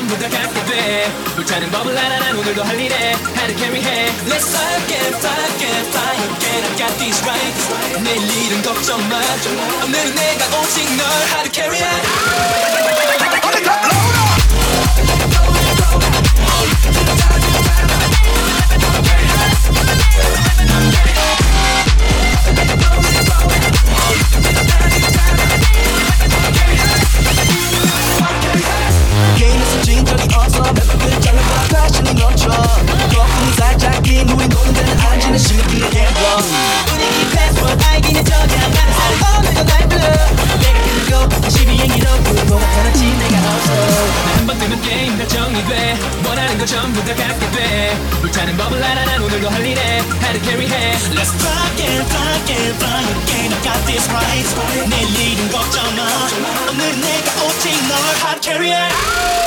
전부 다 갖게 돼 불타는 법을 알아 난 오늘도 할 일에 How to carry 해 Let's fly again fly again fly again I got this right 내일은 걱정 마 오늘은 내가 오직 널 How to carry it 게임에서 진 적이 없어 몇번 끝장을 봐 패션이 넘쳐 거품이 살짝 긴 우린 노는데는 앉는 심리를 갬블러 분위기 패스워드 알기는 저장 나는 살고 오늘도 날 불러 내가 끝나고 다시 비행기로 불고 나타났지 내가 없어 한 번 뜨면 게임 다 정리돼 원하는 거 전부 다 갖게 돼 불타는 법을 알아 난 오늘도 할 일에 How to carry 해 Let's fly again fly again fly again I got this right 내일은 걱정 마 오늘은 내가 오직 널 How to carry it